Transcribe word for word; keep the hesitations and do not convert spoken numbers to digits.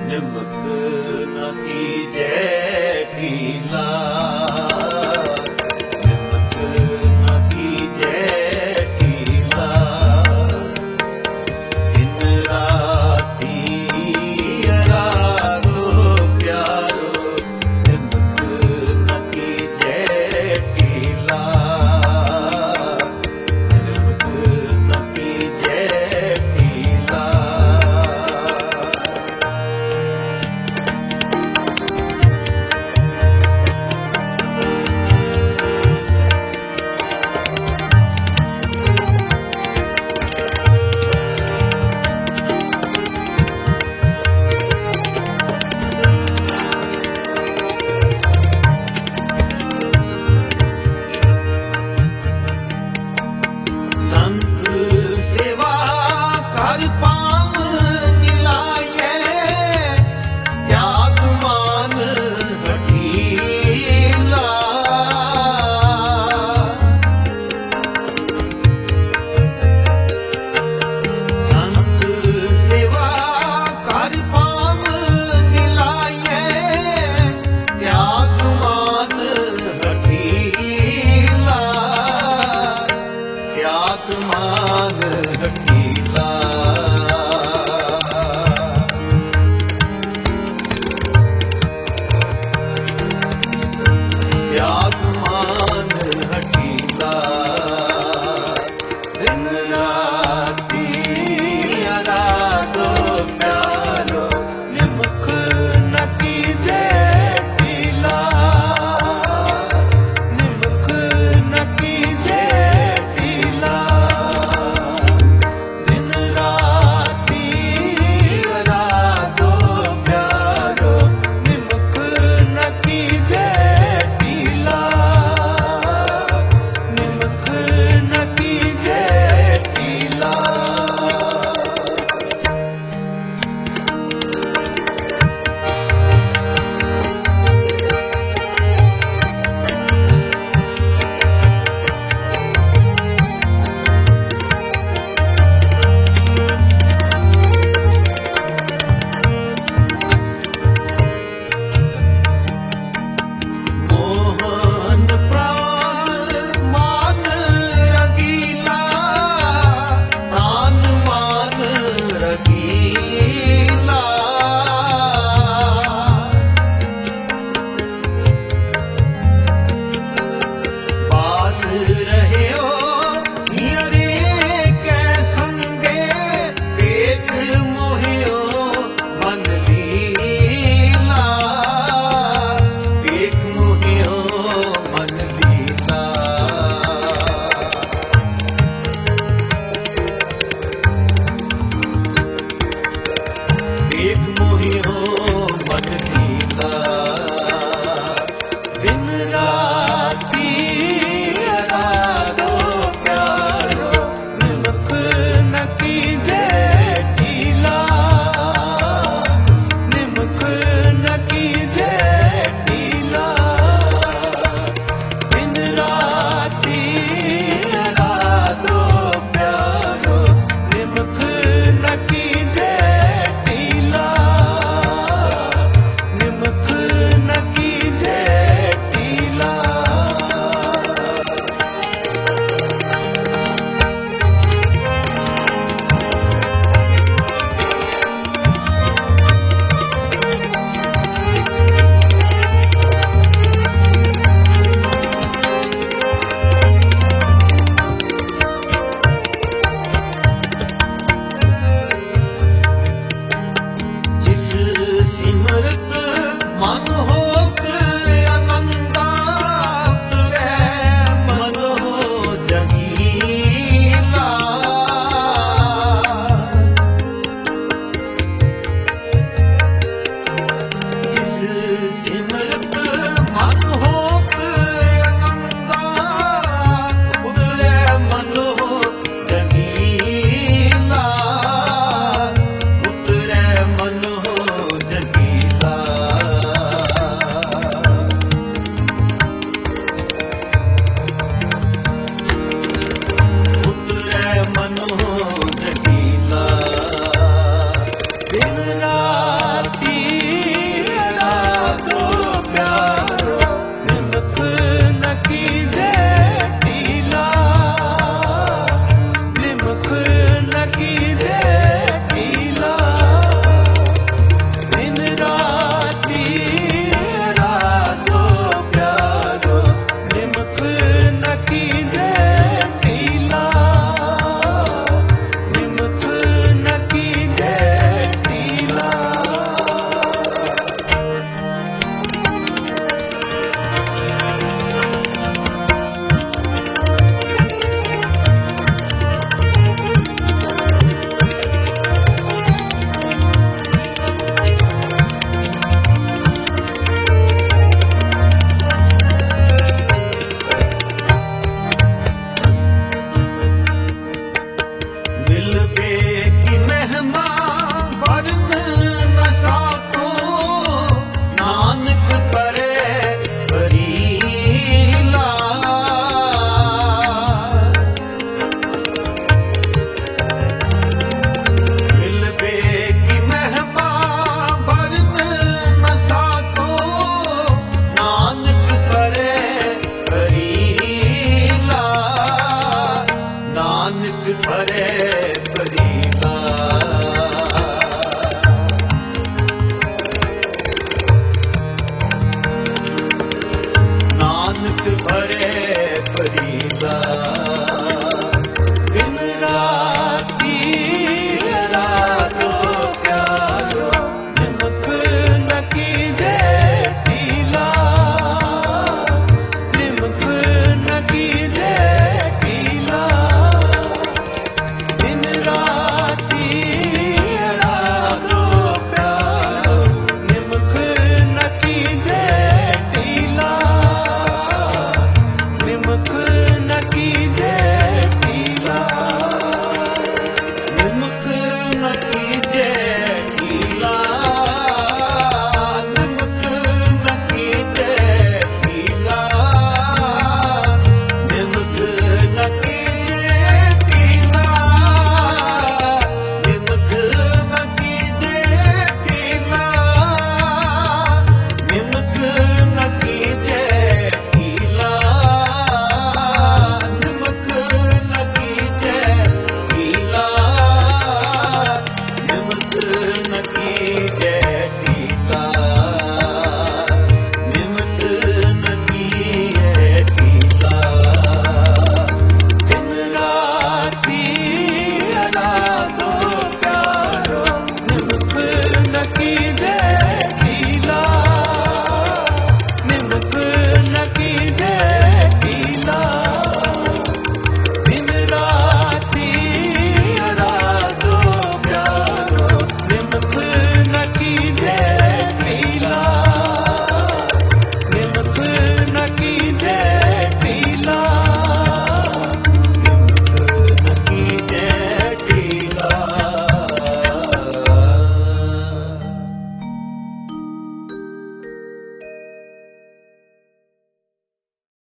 निमक न कीजे ढीला, निमक न कीजे ढीला। दिन राती यारो प्यारो, निमक न कीजे ढीला, निमक न कीजे ढीला। संत सेवा कर पाव निलाये, त्याग मान हठीला। संत सेवा कर पाव निलाये, त्याग मान हठीला, त्याग मान हठीला। त्याग मान हठीला। दिन राती यारो प्यारो, निमक न कीजे ढीला, निमक न कीजे ढीला। दिन राती यारो प्यारो, निमक न कीजे ढीला, निमक न कीजे ढीला। मोहन प्राण मान रगीला, प्राण मान रगीला। पास रहे हो हियरे कै संगे, देख मोहियो मन लीला, देख मोहियो मन लीला। देख मोहियो मन लीला। दिन राती यारो प्यारो, निमक न कीजे ढीला, निमक न कीजे ढीला। दिन राती यारो प्यारो, निमक न कीजे ढीला, निमक न कीजे ढीला। जिस सिमरत मन हो